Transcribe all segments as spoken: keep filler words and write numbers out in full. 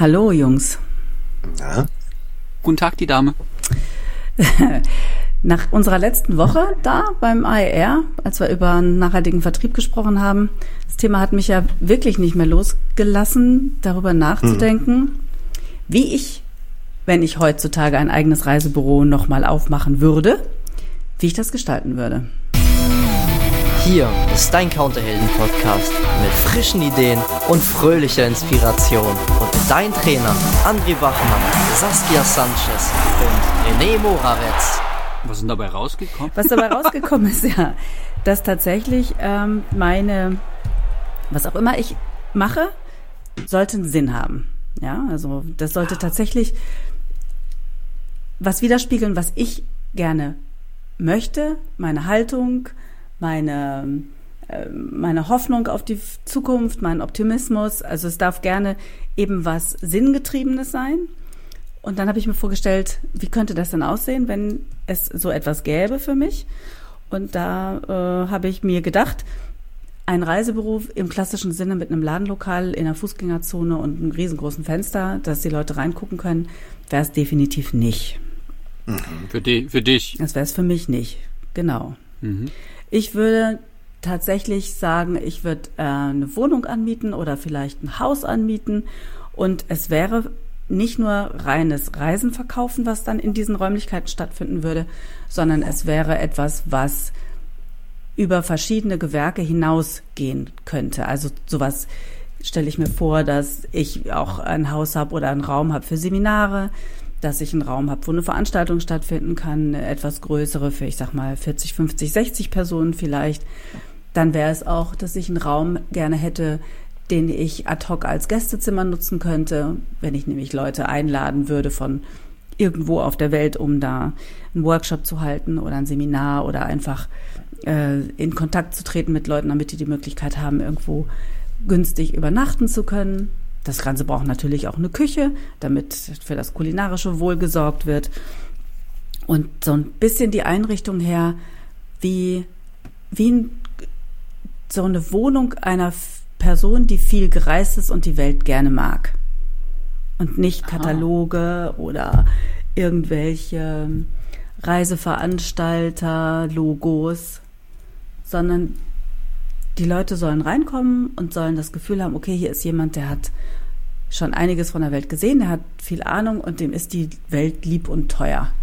Hallo Jungs. Na? Guten Tag, die Dame. Nach unserer letzten Woche da beim A E R, als wir über nachhaltigen Vertrieb gesprochen haben, das Thema hat mich ja wirklich nicht mehr losgelassen, darüber nachzudenken, hm. wie ich, wenn ich heutzutage ein eigenes Reisebüro nochmal aufmachen würde, wie ich das gestalten würde. Hier ist dein Counterhelden-Podcast mit frischen Ideen und fröhlicher Inspiration. Und mit deinen Trainern André Bachmann, Saskia Sanchez und René Moravetz. Was ist denn dabei rausgekommen? Was dabei rausgekommen ist, ja, dass tatsächlich ähm, meine, was auch immer ich mache, sollte einen Sinn haben. Ja, also das sollte tatsächlich was widerspiegeln, was ich gerne möchte, meine Haltung, meine, äh, meine Hoffnung auf die Zukunft, mein Optimismus. Also es darf gerne eben was Sinngetriebenes sein. Und dann habe ich mir vorgestellt, wie könnte das denn aussehen, wenn es so etwas gäbe für mich? Und da äh, habe ich mir gedacht, ein Reisebüro im klassischen Sinne mit einem Ladenlokal in einer Fußgängerzone und einem riesengroßen Fenster, dass die Leute reingucken können, wäre es definitiv nicht. Mhm. Für, die, für dich? Das wäre es für mich nicht, genau. Mhm. Ich würde tatsächlich sagen, ich würde äh, eine Wohnung anmieten oder vielleicht ein Haus anmieten und es wäre nicht nur reines Reisen verkaufen, was dann in diesen Räumlichkeiten stattfinden würde, sondern es wäre etwas, was über verschiedene Gewerke hinausgehen könnte. Also sowas stelle ich mir vor, dass ich auch ein Haus habe oder einen Raum habe für Seminare, dass ich einen Raum habe, wo eine Veranstaltung stattfinden kann, eine etwas größere für, ich sag mal, vierzig, fünfzig, sechzig Personen vielleicht. Dann wäre es auch, dass ich einen Raum gerne hätte, den ich ad hoc als Gästezimmer nutzen könnte, wenn ich nämlich Leute einladen würde von irgendwo auf der Welt, um da einen Workshop zu halten oder ein Seminar oder einfach äh, in Kontakt zu treten mit Leuten, damit die die Möglichkeit haben, irgendwo günstig übernachten zu können. Das Ganze braucht natürlich auch eine Küche, damit für das kulinarische Wohl gesorgt wird. Und so ein bisschen die Einrichtung her, wie, wie ein, so eine Wohnung einer Person, die viel gereist ist und die Welt gerne mag. Und nicht Kataloge ah. oder irgendwelche Reiseveranstalter, Logos, sondern die Leute sollen reinkommen und sollen das Gefühl haben, okay, hier ist jemand, der hat schon einiges von der Welt gesehen, der hat viel Ahnung und dem ist die Welt lieb und teuer.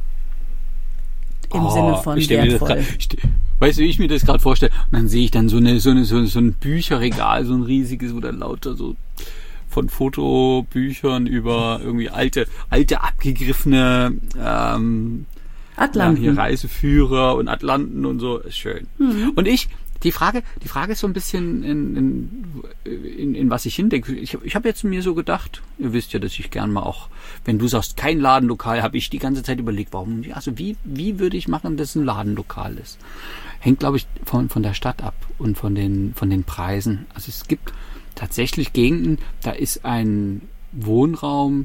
Im oh, Sinne von ich wertvoll. Grad, ich, weißt du, wie ich mir das gerade vorstelle? Und dann sehe ich dann so eine so eine so, so ein Bücherregal, so ein riesiges, wo dann lauter so von Fotobüchern über irgendwie alte alte abgegriffene ähm, Atlanten. Ja, hier Reiseführer und Atlanten und so, ist schön. Mhm. Und ich Die Frage, die Frage ist so ein bisschen, in, in, in, in was ich hindenke. Ich, ich habe jetzt mir so gedacht, ihr wisst ja, dass ich gern mal auch, wenn du sagst, kein Ladenlokal, habe ich die ganze Zeit überlegt, warum, also wie, wie würde ich machen, dass ein Ladenlokal ist? Hängt, glaube ich, von, von der Stadt ab und von den, von den Preisen. Also es gibt tatsächlich Gegenden, da ist ein Wohnraum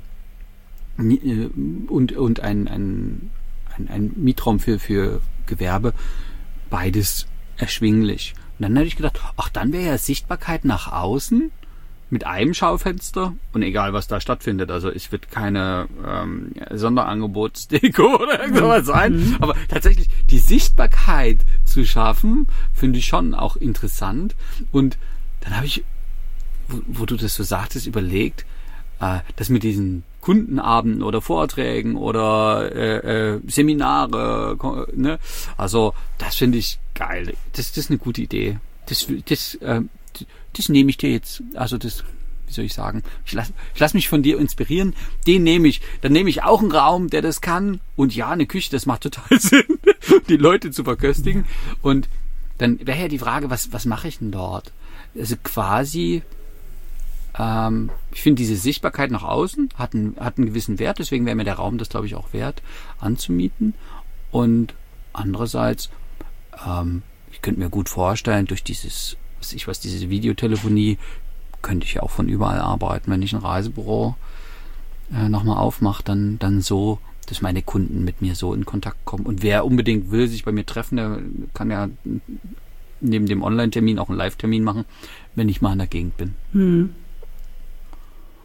und, und ein, ein, ein, ein Mietraum für, für Gewerbe, beides erschwinglich. Und dann hätte ich gedacht, ach, dann wäre ja Sichtbarkeit nach außen mit einem Schaufenster und egal, was da stattfindet. Also es wird keine ähm, Sonderangebotsdeko oder irgendwas sein. Mhm. Aber tatsächlich die Sichtbarkeit zu schaffen, finde ich schon auch interessant. Und dann habe ich, wo, wo du das so sagtest, überlegt, äh, dass mit diesen Kundenabenden oder Vorträgen oder äh, äh, Seminare, ne? Also das finde ich geil. Das, das ist eine gute Idee. Das, das, äh, das nehme ich dir jetzt. Also das, wie soll ich sagen? Ich lass, ich lass mich von dir inspirieren. Den nehme ich. Dann nehme ich auch einen Raum, der das kann. Und ja, eine Küche, das macht total Sinn, die Leute zu verköstigen. Und dann wäre ja die Frage, was, was mache ich denn dort? Also quasi. Ähm, ich finde, diese Sichtbarkeit nach außen hat einen, hat einen gewissen Wert, deswegen wäre mir der Raum das, glaube ich, auch wert, anzumieten. Und andererseits, ähm, ich könnte mir gut vorstellen, durch dieses, was ich was, diese Videotelefonie, könnte ich ja auch von überall arbeiten. Wenn ich ein Reisebüro äh, nochmal aufmache, dann, dann so, dass meine Kunden mit mir so in Kontakt kommen. Und wer unbedingt will sich bei mir treffen, der kann ja neben dem Online-Termin auch einen Live-Termin machen, wenn ich mal in der Gegend bin. Hm.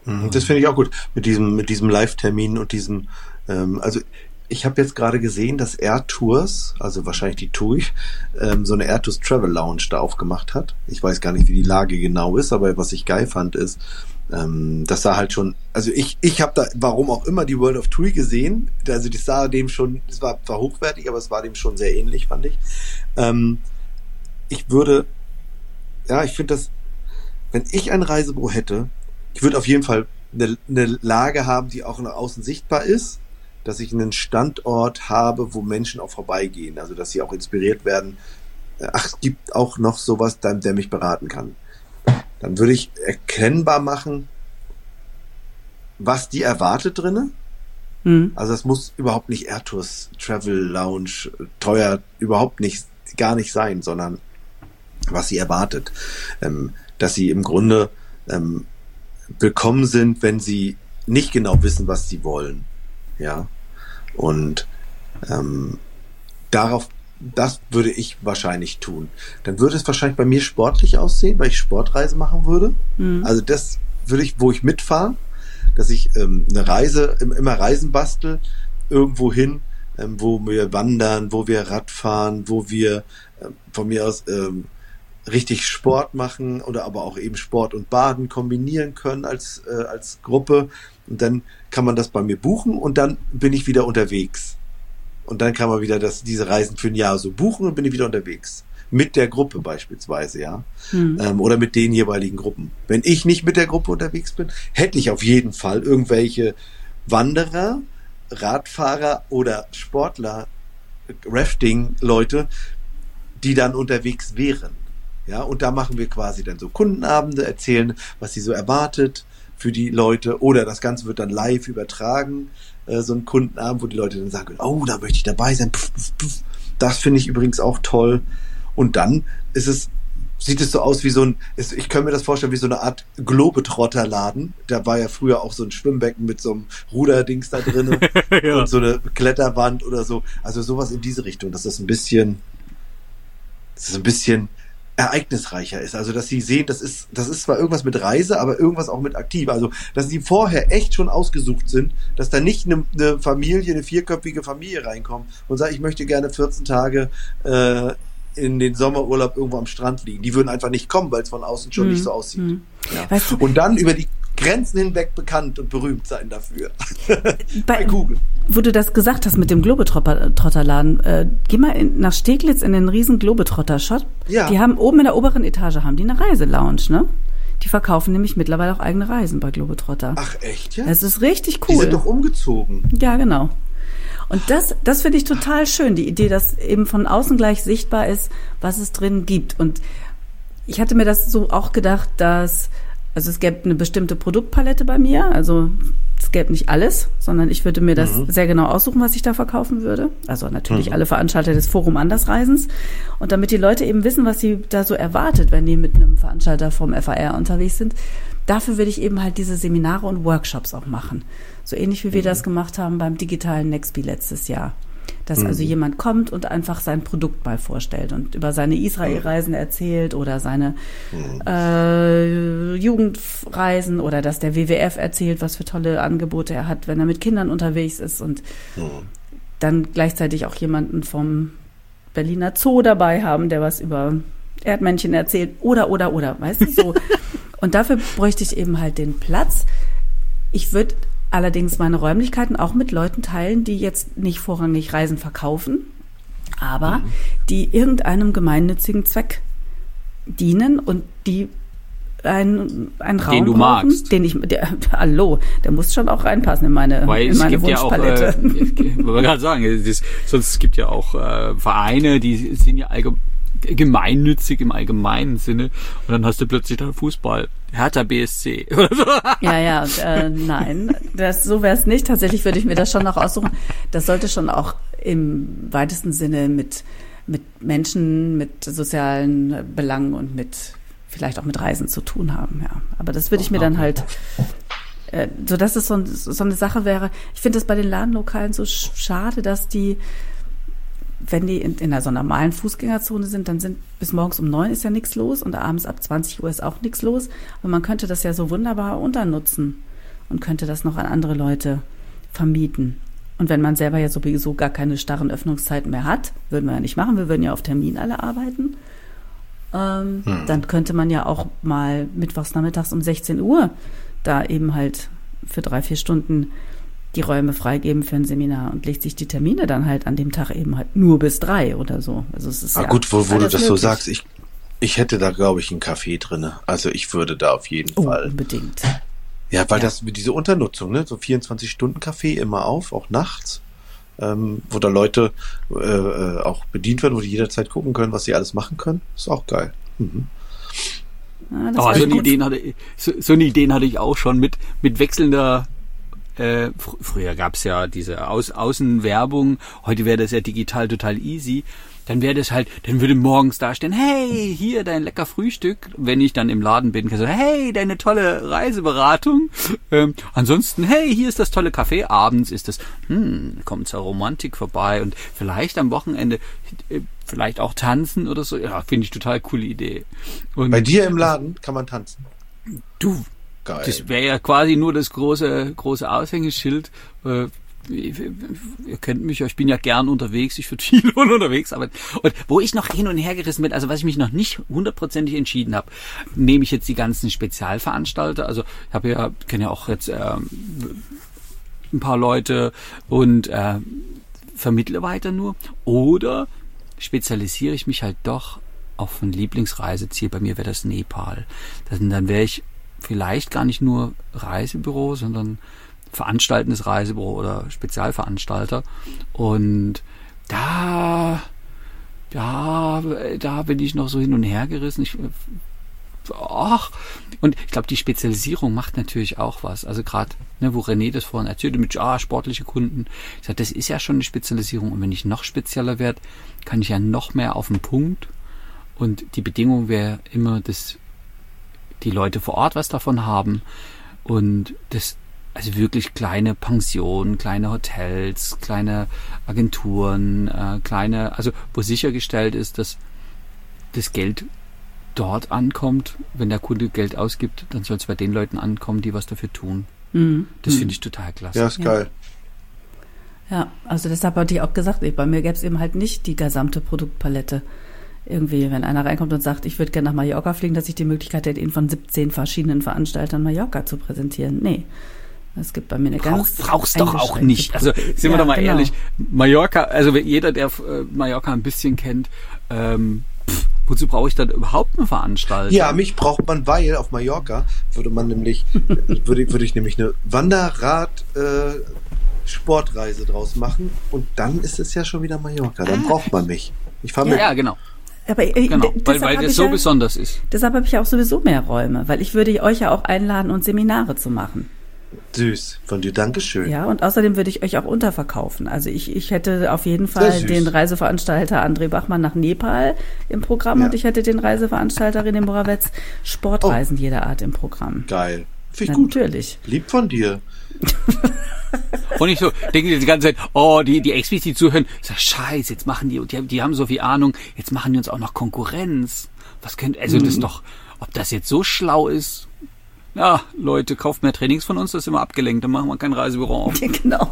Das finde ich auch gut, mit diesem, mit diesem Live-Termin und diesem, ähm, also ich habe jetzt gerade gesehen, dass Air Tours, also wahrscheinlich die T U I, ähm, so eine Air Tours Travel Lounge da aufgemacht hat. Ich weiß gar nicht, wie die Lage genau ist, aber was ich geil fand, ist, ähm, das sah halt schon, also ich ich habe da, warum auch immer, die World of T U I gesehen, also das sah dem schon, es war, war hochwertig, aber es war dem schon sehr ähnlich, fand ich. Ähm, ich würde, ja, ich finde das, wenn ich ein Reisebüro hätte, ich würde auf jeden Fall eine, eine Lage haben, die auch nach außen sichtbar ist, dass ich einen Standort habe, wo Menschen auch vorbeigehen, also dass sie auch inspiriert werden. Ach, es gibt auch noch sowas, der, der mich beraten kann. Dann würde ich erkennbar machen, was die erwartet drinne. Mhm. Also das muss überhaupt nicht Air Tours Travel Lounge teuer überhaupt nicht, gar nicht sein, sondern was sie erwartet. Ähm, dass sie im Grunde ähm, willkommen sind, wenn sie nicht genau wissen, was sie wollen. Ja. Und ähm, darauf, das würde ich wahrscheinlich tun. Dann würde es wahrscheinlich bei mir sportlich aussehen, weil ich Sportreise machen würde. Mhm. Also das würde ich, wo ich mitfahre, dass ich ähm, eine Reise, immer Reisen bastel, irgendwo hin, ähm, wo wir wandern, wo wir Radfahren, wo wir äh, von mir aus ähm, richtig Sport machen oder aber auch eben Sport und Baden kombinieren können als äh, als Gruppe. Und dann kann man das bei mir buchen und dann bin ich wieder unterwegs. Und dann kann man wieder das, diese Reisen für ein Jahr so buchen und bin ich wieder unterwegs. Mit der Gruppe beispielsweise, ja. Hm. Ähm, oder mit den jeweiligen Gruppen. Wenn ich nicht mit der Gruppe unterwegs bin, hätte ich auf jeden Fall irgendwelche Wanderer, Radfahrer oder Sportler, Rafting-Leute, die dann unterwegs wären. Ja, und da machen wir quasi dann so Kundenabende, erzählen, was sie so erwartet für die Leute, oder das Ganze wird dann live übertragen, äh, so ein Kundenabend, wo die Leute dann sagen, oh, da möchte ich dabei sein. Puff, puff, puff. Das finde ich übrigens auch toll. Und dann ist es, sieht es so aus wie so ein, ist, ich kann mir das vorstellen, wie so eine Art Globetrotter-Laden. Da war ja früher auch so ein Schwimmbecken mit so einem Ruderdings da drin ja. Und so eine Kletterwand oder so. Also sowas in diese Richtung, dass das ein bisschen, das ist ein bisschen ereignisreicher ist. Also, dass sie sehen, das ist, das ist zwar irgendwas mit Reise, aber irgendwas auch mit aktiv. Also, dass sie vorher echt schon ausgesucht sind, dass da nicht eine, eine Familie, eine vierköpfige Familie reinkommt und sagt, ich möchte gerne vierzehn Tage äh, in den Sommerurlaub irgendwo am Strand liegen. Die würden einfach nicht kommen, weil es von außen schon hm. nicht so aussieht. Hm. Ja. Weißt du, und dann über die Grenzen hinweg bekannt und berühmt sein dafür. Bei, Bei Google. Wo du das gesagt hast mit dem Globetrotterladen, äh, geh mal in, nach Steglitz in den riesen Globetrotter-Shop. Ja. Die haben oben in der oberen Etage haben die eine Reiselounge, ne? Die verkaufen nämlich mittlerweile auch eigene Reisen bei Globetrotter. Ach echt, ja? Das ist richtig cool. Die sind doch umgezogen. Ja, genau. Und das, das finde ich total schön, die Idee, dass eben von außen gleich sichtbar ist, was es drin gibt. Und ich hatte mir das so auch gedacht, dass, also es gäbe eine bestimmte Produktpalette bei mir, also es gäbe nicht alles, sondern ich würde mir das mhm. sehr genau aussuchen, was ich da verkaufen würde. Also natürlich mhm. alle Veranstalter des Forum Andersreisens. Und damit die Leute eben wissen, was sie da so erwartet, wenn die mit einem Veranstalter vom F A R unterwegs sind, dafür würde ich eben halt diese Seminare und Workshops auch machen. So ähnlich wie wir mhm. das gemacht haben beim digitalen Nextby letztes Jahr. Dass mhm. also jemand kommt und einfach sein Produkt mal vorstellt und über seine Israelreisen erzählt oder seine mhm. äh, Jugendreisen oder dass der W W F erzählt, was für tolle Angebote er hat, wenn er mit Kindern unterwegs ist und mhm. dann gleichzeitig auch jemanden vom Berliner Zoo dabei haben, der was über Erdmännchen erzählt oder, oder, oder, weißt du, so. Und dafür bräuchte ich eben halt den Platz. Ich würde allerdings meine Räumlichkeiten auch mit Leuten teilen, die jetzt nicht vorrangig Reisen verkaufen, aber mhm. die irgendeinem gemeinnützigen Zweck dienen und die einen, einen Raum den du brauchen, magst. Den ich, der, hallo, der muss schon auch reinpassen in meine, Weil in meine es gibt Wunschpalette. Ja auch, äh, ich wollte gerade sagen, es ist, sonst es gibt ja auch äh, Vereine, die sind ja allgemein gemeinnützig im allgemeinen Sinne und dann hast du plötzlich da Fußball, Hertha B S C oder so. Ja, ja, und, äh, nein, das, so wäre es nicht. Tatsächlich würde ich mir das schon noch aussuchen. Das sollte schon auch im weitesten Sinne mit, mit Menschen, mit sozialen Belangen und mit vielleicht auch mit Reisen zu tun haben, ja. Aber das würde ich mir dann halt, äh, so dass es so, so eine Sache wäre. Ich finde das bei den Ladenlokalen so schade, dass die wenn die in, in einer so normalen Fußgängerzone sind, dann sind bis morgens um neun ist ja nichts los und abends ab zwanzig Uhr ist auch nichts los. Aber man könnte das ja so wunderbar unternutzen. und könnte das noch an andere Leute vermieten. Und wenn man selber ja sowieso gar keine starren Öffnungszeiten mehr hat, würden wir ja nicht machen, wir würden ja auf Termin alle arbeiten, ähm, hm. dann könnte man ja auch mal mittwochs nachmittags um sechzehn Uhr da eben halt für drei, vier Stunden die Räume freigeben für ein Seminar und legt sich die Termine dann halt an dem Tag eben halt nur bis drei oder so. Also es ist ah, ja gut, wo, wo du das möglich. so sagst, ich, ich hätte da, glaube ich, einen Café drin. Also ich würde da auf jeden oh, Fall. Unbedingt. Ja, weil ja. das mit diese Unternutzung, ne, so vierundzwanzig-Stunden-Café immer auf, auch nachts, ähm, wo da Leute äh, auch bedient werden, wo die jederzeit gucken können, was sie alles machen können, ist auch geil. Mhm. Ja, oh, so, eine Ideen hatte, so, so eine Ideen hatte ich auch schon mit, mit wechselnder Äh, fr- früher gab's ja diese Aus- Außenwerbung, heute wäre das ja digital total easy. Dann wäre das halt, dann würde morgens da stehen, hey, hier dein lecker Frühstück. Wenn ich dann im Laden bin, kann ich sagen, hey, deine tolle Reiseberatung. Ähm, ansonsten, hey, hier ist das tolle Café. Abends ist das, hm, kommt zur Romantik vorbei und vielleicht am Wochenende äh, vielleicht auch tanzen oder so. Ja, finde ich total coole Idee. Und bei dir im Laden kann man tanzen. Du, geil. Das wäre ja quasi nur das große, große Aushängeschild. Äh, ihr kennt mich ja, ich bin ja gern unterwegs, ich würde viel unterwegs arbeiten. Und wo ich noch hin und her gerissen bin, also was ich mich noch nicht hundertprozentig entschieden habe, nehme ich jetzt die ganzen Spezialveranstalter, also ich habe ja, kenne ja auch jetzt ähm, ein paar Leute und äh, vermittle weiter nur, oder spezialisiere ich mich halt doch auf ein Lieblingsreiseziel, bei mir wäre das Nepal. Das, dann wäre ich vielleicht gar nicht nur Reisebüro, sondern veranstaltendes Reisebüro oder Spezialveranstalter. Und da, ja, da bin ich noch so hin und her gerissen. Ich, ach, und ich glaube, die Spezialisierung macht natürlich auch was. Also gerade, ne, wo René das vorhin erzählte, mit ah, sportliche Kunden. Ich sage, das ist ja schon eine Spezialisierung. Und wenn ich noch spezieller werde, kann ich ja noch mehr auf den Punkt. Und die Bedingung wäre immer, dass die Leute vor Ort was davon haben. Und das, also wirklich kleine Pensionen, kleine Hotels, kleine Agenturen, äh, kleine, also wo sichergestellt ist, dass das Geld dort ankommt. Wenn der Kunde Geld ausgibt, dann soll es bei den Leuten ankommen, die was dafür tun. Mhm. Das finde ich total klasse. Ja, ist geil. Ja, also deshalb hatte ich auch gesagt, bei mir gäbe es eben halt nicht die gesamte Produktpalette. Irgendwie, wenn einer reinkommt und sagt, ich würde gerne nach Mallorca fliegen, dass ich die Möglichkeit hätte, ihn von siebzehn verschiedenen Veranstaltern Mallorca zu präsentieren. Nee. Es gibt bei mir eine ganz Brauch, brauchst doch auch nicht. Also sind wir ja, doch mal genau. ehrlich. Mallorca, also jeder, der äh, Mallorca ein bisschen kennt, ähm, pff, wozu brauche ich dann überhaupt eine Veranstaltung? Ja, mich braucht man, weil auf Mallorca würde man nämlich, würde, würde ich nämlich eine Wanderrad äh, Sportreise draus machen und dann ist es ja schon wieder Mallorca. Dann ah. braucht man mich. Ich fahre ja, mit. ja, genau. Aber, äh, genau, weil, weil das so ja, besonders ist. Deshalb habe ich ja auch sowieso mehr Räume, weil ich würde euch ja auch einladen und Seminare zu machen. Süß, von dir, Dankeschön. Ja, und außerdem würde ich euch auch unterverkaufen. Also ich, ich hätte auf jeden Fall den Reiseveranstalter André Bachmann nach Nepal im Programm ja. und ich hätte den Reiseveranstalter René Morawetz Sportreisen oh. jeder Art im Programm. Geil. Finde ich gut. Natürlich. Lieb von dir. Und ich so, denke die ganze Zeit, oh, die, die explizit zuhören, ich sag, scheiße, jetzt machen die, die, die haben so viel Ahnung, jetzt machen die uns auch noch Konkurrenz. Was könnte, also mhm. das ist doch, ob das jetzt so schlau ist, ja, Leute, kauft mehr Trainings von uns, das ist immer abgelenkt, dann machen wir kein Reisebüro auf. Genau.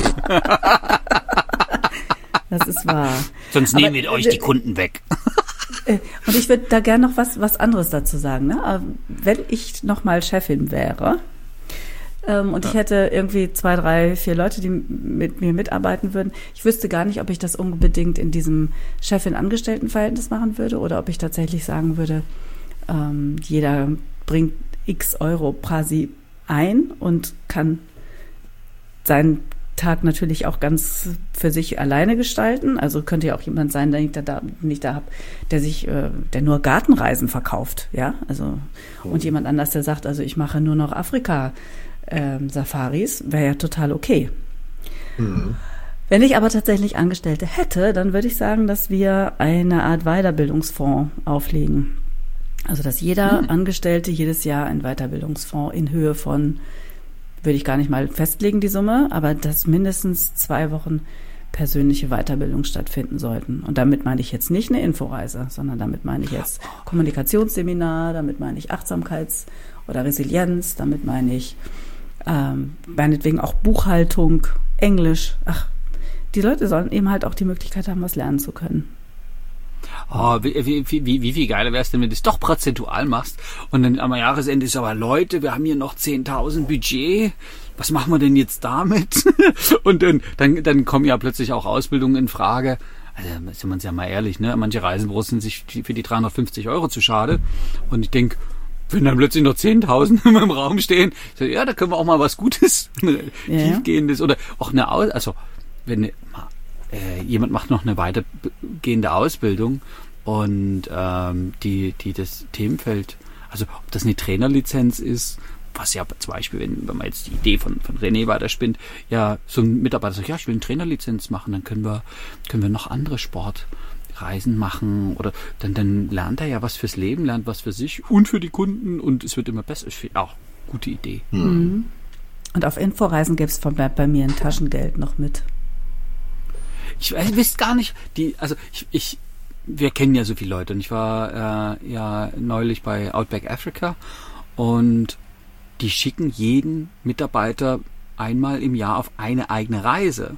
Das ist wahr. Sonst Aber, nehmen wir euch die Kunden weg. Und ich würde da gerne noch was, was anderes dazu sagen. Ne? Wenn ich nochmal Chefin wäre ähm, und ja. ich hätte irgendwie zwei, drei, vier Leute, die mit mir mitarbeiten würden, ich wüsste gar nicht, ob ich das unbedingt in diesem Chefin-Angestellten-Verhältnis machen würde oder ob ich tatsächlich sagen würde, ähm, jeder bringt x Euro quasi ein und kann seinen Tag natürlich auch ganz für sich alleine gestalten. Also könnte ja auch jemand sein, der nicht da, nicht da hab, der sich, äh, der nur Gartenreisen verkauft, ja. Also oh. und jemand anders, der sagt, also ich mache nur noch Afrika-Safaris, ähm, wäre ja total okay. Mhm. Wenn ich aber tatsächlich Angestellte hätte, dann würde ich sagen, dass wir eine Art Weiterbildungsfonds auflegen. Also dass jeder mhm. Angestellte jedes Jahr einen Weiterbildungsfonds in Höhe von, würde ich gar nicht mal festlegen, die Summe, aber dass mindestens zwei Wochen persönliche Weiterbildung stattfinden sollten. Und damit meine ich jetzt nicht eine Inforeise, sondern damit meine ich jetzt Kommunikationsseminar, damit meine ich Achtsamkeits- oder Resilienz, damit meine ich ähm, meinetwegen auch Buchhaltung, Englisch. Ach, die Leute sollen eben halt auch die Möglichkeit haben, was lernen zu können. Oh, wie, wie, wie, wie viel geiler wäre es denn, wenn du es doch prozentual machst und dann am Jahresende ist aber, Leute, wir haben hier noch zehntausend Budget, was machen wir denn jetzt damit? Und dann, dann, dann kommen ja plötzlich auch Ausbildungen in Frage. Also, sind wir uns ja mal ehrlich, ne? Manche Reisenbüros sind sich für die dreihundertfünfzig Euro zu schade. Und ich denke, wenn dann plötzlich noch zehntausend in meinem Raum stehen, so, ja, da können wir auch mal was Gutes, ja. Tiefgehendes oder auch eine, Aus- also, wenn, äh, jemand macht noch eine weitergehende Ausbildung und, ähm, die, die das Themenfeld, also, ob das eine Trainerlizenz ist, was ja zum Beispiel, wenn, wenn man jetzt die Idee von, von René weiterspinnt, ja, so ein Mitarbeiter sagt, ja, ich will eine Trainerlizenz machen, dann können wir, können wir noch andere Sportreisen machen oder dann, dann lernt er ja was fürs Leben, lernt was für sich und für die Kunden und es wird immer besser. Ich finde auch gute Idee. Mhm. Und auf Inforeisen gäbe es bei, bei mir ein Taschengeld noch mit. Ich weiß, wisst gar nicht, die, also ich, ich, wir kennen ja so viele Leute und ich war äh, ja neulich bei Outback Africa und die schicken jeden Mitarbeiter einmal im Jahr auf eine eigene Reise.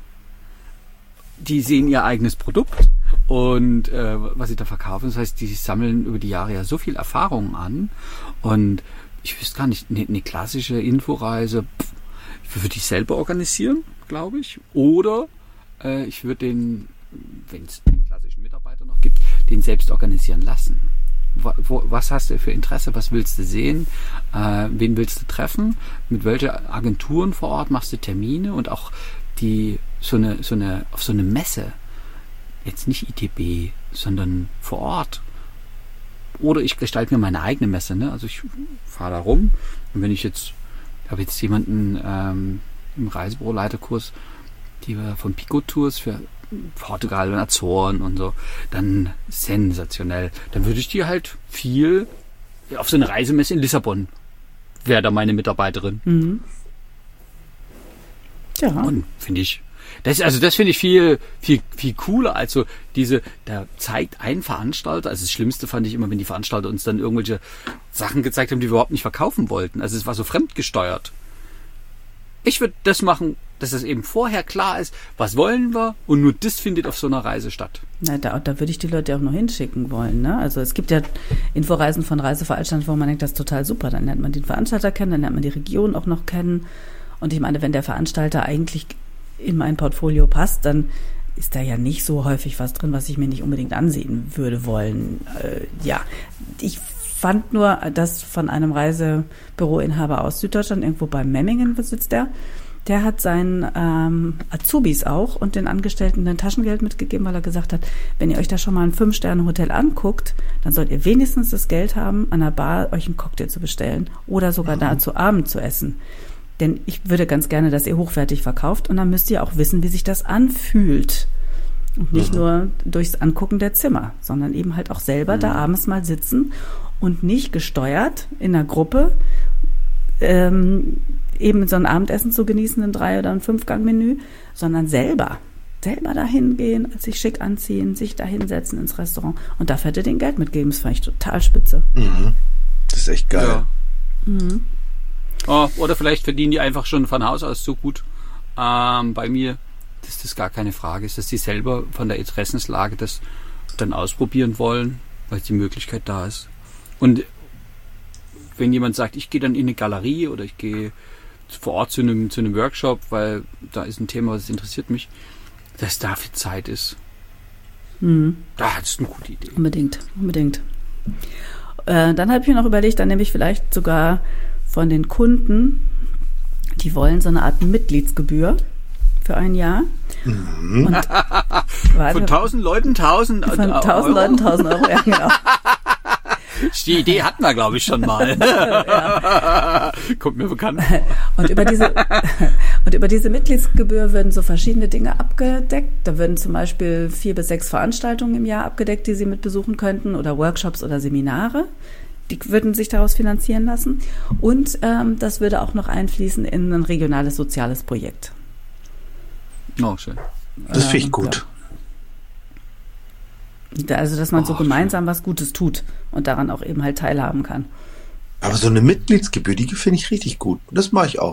Die sehen ihr eigenes Produkt und äh, was sie da verkaufen. Das heißt, die sammeln über die Jahre ja so viel Erfahrung an. Und ich wüsste gar nicht, eine, eine klassische Inforeise pff, würde ich selber organisieren, glaube ich. Oder äh, ich würde den, wenn es einen klassischen Mitarbeiter noch gibt, den selbst organisieren lassen. Wo, was hast du für Interesse, was willst du sehen, äh, wen willst du treffen, mit welchen Agenturen vor Ort machst du Termine und auch die so eine, so eine, auf so eine Messe, jetzt nicht I T B, sondern vor Ort. Oder ich gestalte mir meine eigene Messe, ne? Also ich fahre da rum und wenn ich jetzt, ich habe jetzt jemanden ähm, im Reisebüroleiterkurs, die wir von Pico Tours für Portugal und Azoren und so, dann sensationell. Dann würde ich die halt viel auf so eine Reisemesse in Lissabon wäre da meine Mitarbeiterin. Mhm. Ja. Und finde ich, das, also das finde ich viel, viel, viel cooler. Also diese, da zeigt ein Veranstalter, also das Schlimmste fand ich immer, wenn die Veranstalter uns dann irgendwelche Sachen gezeigt haben, die wir überhaupt nicht verkaufen wollten. Also es war so fremdgesteuert. Ich würde das machen, dass es eben vorher klar ist, was wollen wir und nur das findet auf so einer Reise statt. Na, da, da würde ich die Leute auch noch hinschicken wollen. Ne? Also es gibt ja Inforeisen von Reiseveranstaltern, wo man denkt, das ist total super. Dann lernt man den Veranstalter kennen, dann lernt man die Region auch noch kennen. Und ich meine, wenn der Veranstalter eigentlich in mein Portfolio passt, dann ist da ja nicht so häufig was drin, was ich mir nicht unbedingt ansehen würde wollen. Äh, ja, ich fand nur, dass von einem Reisebüroinhaber aus Süddeutschland, irgendwo bei Memmingen besitzt der, der hat seinen ähm, Azubis auch und den Angestellten ein Taschengeld mitgegeben, weil er gesagt hat, wenn ihr euch da schon mal ein Fünf-Sterne-Hotel anguckt, dann sollt ihr wenigstens das Geld haben, an der Bar euch einen Cocktail zu bestellen oder sogar mhm. da zu Abend zu essen. Denn ich würde ganz gerne, dass ihr hochwertig verkauft und dann müsst ihr auch wissen, wie sich das anfühlt. Und nicht mhm. nur durchs Angucken der Zimmer, sondern eben halt auch selber mhm. da abends mal sitzen und nicht gesteuert in einer Gruppe ähm, eben so ein Abendessen zu genießen, ein Drei- oder ein Fünf-Gang-Menü, sondern selber, selber dahin gehen, sich schick anziehen, sich da hinsetzen ins Restaurant und dafür hätte den Geld mitgeben. Das fand ich total spitze. Mhm. Das ist echt geil. Ja. Mhm. Oh, oder vielleicht verdienen die einfach schon von Haus aus so gut ähm, bei mir, dass das gar keine Frage ist, dass die selber von der Interessenslage das dann ausprobieren wollen, weil die Möglichkeit da ist. Und wenn jemand sagt, ich gehe dann in eine Galerie oder ich gehe vor Ort zu einem, zu einem Workshop, weil da ist ein Thema, das interessiert mich, dass da viel Zeit ist. Mhm. Da ist eine gute Idee. Unbedingt, unbedingt. Äh, dann habe ich mir noch überlegt, dann nehme ich vielleicht sogar von den Kunden, die wollen so eine Art Mitgliedsgebühr für ein Jahr. Mhm. Und von tausend Leuten tausend Euro? Von tausend Leuten tausend Euro, ja genau. Die Idee hatten wir, glaube ich, schon mal. Ja. Kommt mir bekannt. Und über diese, und über diese Mitgliedsgebühr würden so verschiedene Dinge abgedeckt. Da würden zum Beispiel vier bis sechs Veranstaltungen im Jahr abgedeckt, die Sie mit besuchen könnten, oder Workshops oder Seminare. Die würden sich daraus finanzieren lassen. Und ähm, das würde auch noch einfließen in ein regionales soziales Projekt. Oh, schön. Das finde ich gut. Ja. Also, dass man Oh, so gemeinsam schön. was Gutes tut und daran auch eben halt teilhaben kann. Aber so eine Mitgliedsgebühr, die finde ich richtig gut. Das mache ich auch.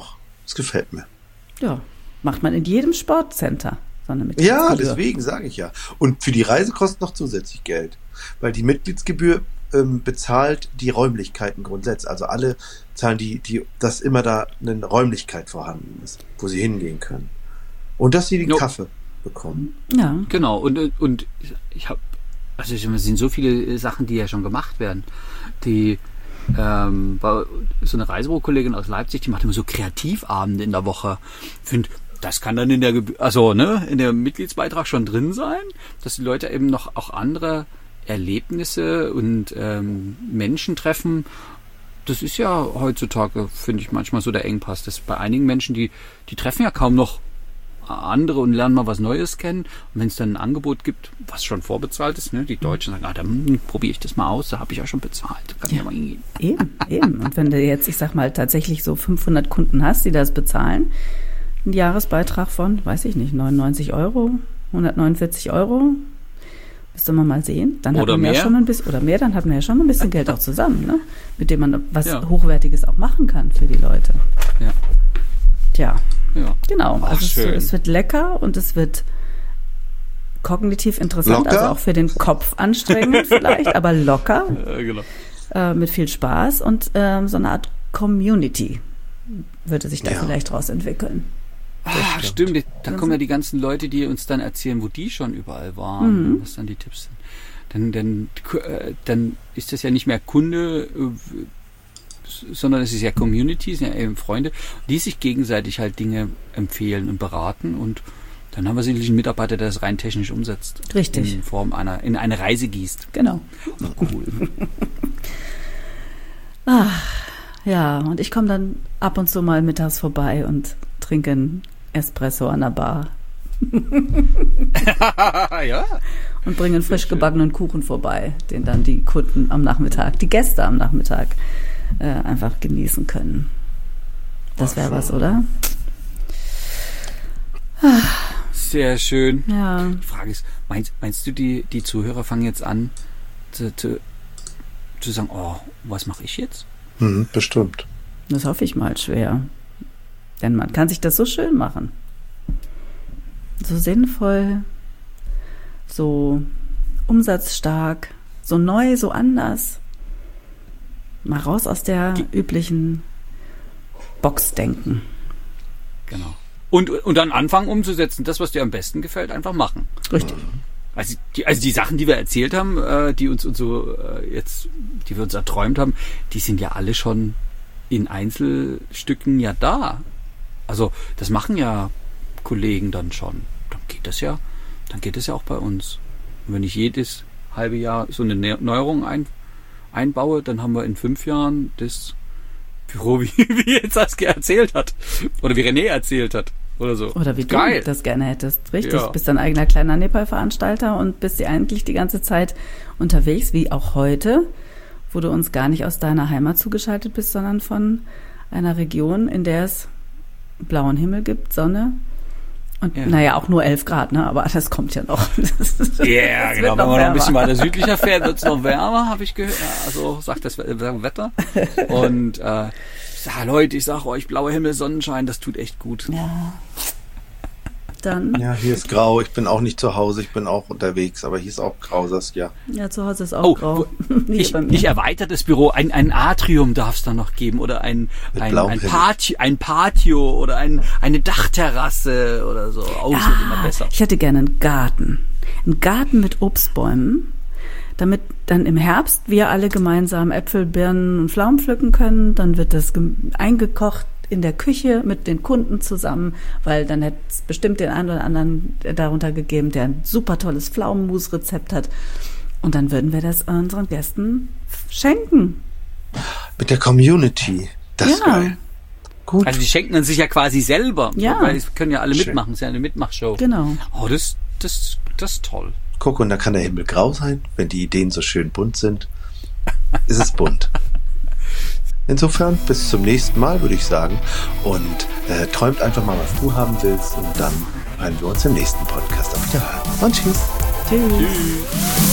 Das gefällt mir. Ja, macht man in jedem Sportcenter. So eine Ja, deswegen sage ich ja. Und für die Reise kostet noch zusätzlich Geld. Weil die Mitgliedsgebühr ähm, bezahlt die Räumlichkeiten grundsätzlich. Also alle zahlen die, die, dass immer da eine Räumlichkeit vorhanden ist, wo sie hingehen können. Und dass sie den no. Kaffee bekommen. Ja. Genau. Und, und ich habe, also es sind so viele Sachen, die ja schon gemacht werden. Die, ähm, war so eine Reisebürokollegin aus Leipzig, die macht immer so Kreativabende in der Woche. Ich finde, das kann dann in der, also ne, in der Mitgliedsbeitrag schon drin sein, dass die Leute eben noch auch andere Erlebnisse und ähm, Menschen treffen. Das ist ja heutzutage, finde ich, manchmal so der Engpass. Das bei einigen Menschen, die, die treffen ja kaum noch andere und lernen mal was Neues kennen. Und wenn es dann ein Angebot gibt, was schon vorbezahlt ist, ne, die Deutschen sagen, ah, dann probiere ich das mal aus, da habe ich ja schon bezahlt. Kann ja, ja mal hingehen. Eben, eben. Und wenn du jetzt, ich sag mal, tatsächlich so fünfhundert Kunden hast, die das bezahlen, ein Jahresbeitrag von, weiß ich nicht, neunundneunzig Euro, hundertneunundvierzig Euro, müsste man mal sehen. Dann oder hat man mehr. Ja schon ein bisschen, oder mehr, dann hat man ja schon ein bisschen Geld auch zusammen, ne? Mit dem man was ja. Hochwertiges auch machen kann für die Leute. Ja. Tja, ja. genau. Ach, also schön. es, es wird lecker und es wird kognitiv interessant, Locker? also auch für den Kopf anstrengend vielleicht, aber locker, Ja, genau. äh, mit viel Spaß und ähm, so eine Art Community würde sich da Ja. vielleicht draus entwickeln. Ah, stimmt. Da kommen ja die ganzen Leute, die uns dann erzählen, wo die schon überall waren, Mhm. was dann die Tipps sind. Dann, dann, äh, dann ist das ja nicht mehr Kunde, äh, sondern es ist ja Community, es sind ja eben Freunde, die sich gegenseitig halt Dinge empfehlen und beraten und dann haben wir sicherlich einen Mitarbeiter, der das rein technisch umsetzt. Richtig. In Form einer, in eine Reise gießt. Genau. Cool. Ah, ja, und ich komme dann ab und zu mal mittags vorbei und trinke einen Espresso an der Bar Ja. und bringe einen frisch gebackenen Kuchen vorbei, den dann die Kunden am Nachmittag, die Gäste am Nachmittag äh, einfach genießen können. Das wäre was, oder? Sehr schön. Ja. Die Frage ist, meinst, meinst du, die, die Zuhörer fangen jetzt an zu, zu, zu sagen, oh, was mache ich jetzt? Mhm, bestimmt. Das hoffe ich mal schwer. Denn man kann sich das so schön machen. So sinnvoll, so umsatzstark, so neu, so anders. Mal raus aus der üblichen Boxdenken. Genau. Und, und dann anfangen umzusetzen, das, was dir am besten gefällt, einfach machen. Richtig. Also die, also die Sachen, die wir erzählt haben, äh, die uns und so äh, jetzt, die wir uns erträumt haben, die sind ja alle schon in Einzelstücken ja da. Also das machen ja Kollegen dann schon. Dann geht das ja, dann geht das ja auch bei uns. Und wenn ich jedes halbe Jahr so eine Neuerung ein, einbaue, dann haben wir in fünf Jahren das Büro, wie, wie jetzt Saskia erzählt hat. Oder wie René erzählt hat. Oder so. Oder wie Geil. du das gerne hättest. Richtig. Ja. Bist dein eigener kleiner Nepal-Veranstalter und bist dir eigentlich die ganze Zeit unterwegs, wie auch heute, wo du uns gar nicht aus deiner Heimat zugeschaltet bist, sondern von einer Region, in der es blauen Himmel gibt, Sonne und Ja. naja, auch nur elf Grad, ne? Aber das kommt ja noch. Ja, yeah, Es genau. wird Wenn man noch noch ein wärmer. bisschen weiter südlicher fährt, wird es noch wärmer, habe ich gehört. Also sagt das Wetter. Und äh, ich sag, Leute, ich sage euch, blauer Himmel, Sonnenschein, das tut echt gut. Ja. Dann, Ja, hier ist grau. Ich bin auch nicht zu Hause. Ich bin auch unterwegs. Aber hier ist auch grau, Saskia. ja, zu Hause ist auch Oh, grau. wo- Nicht Ich, bei mir. ich erweitertes Büro, ein, ein Atrium darf es dann noch geben oder ein, Mit ein, blauem ein, Himmel. Patio, ein Patio oder ein, eine Dachterrasse oder so. Oh, das wird immer besser. Ich hätte gerne einen Garten. Einen Garten mit Obstbäumen, damit dann im Herbst wir alle gemeinsam Äpfel, Birnen und Pflaumen pflücken können. Dann wird das gem- eingekocht in der Küche mit den Kunden zusammen, weil dann hätte es bestimmt den einen oder anderen darunter gegeben, der ein super tolles Pflaumenmus-Rezept hat. Und dann würden wir das unseren Gästen schenken. Mit der Community. Das ist Ja. geil. Gut. Also die schenken dann sich ja quasi selber. Ja. Weil es können ja alle Schön. mitmachen. Es ist ja eine Mitmachshow. Genau. Oh, das, das, das ist toll. Guck, und da kann der Himmel grau sein. Wenn die Ideen so schön bunt sind, ist es bunt. Insofern, bis zum nächsten Mal, würde ich sagen. Und äh, träumt einfach mal, was du haben willst. Und dann hören wir uns im nächsten Podcast auf Wiederhören. Und tschüss. Tschüss. Tschüss.